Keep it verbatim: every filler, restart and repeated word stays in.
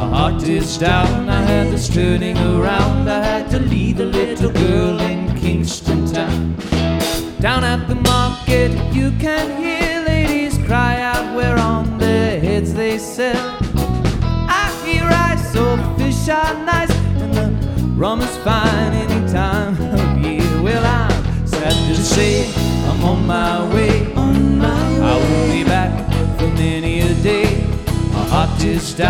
my heart is down. I had this turning around. I had to leave a little girl in Kingston town. Down at the market you can hear ladies cry out where on their heads they sell. I hear rice, so fish are nice, and the rum is fine any time of year. Well, I'm sad to say I'm on my way. On my way. I won't be back for many a day. My heart is down.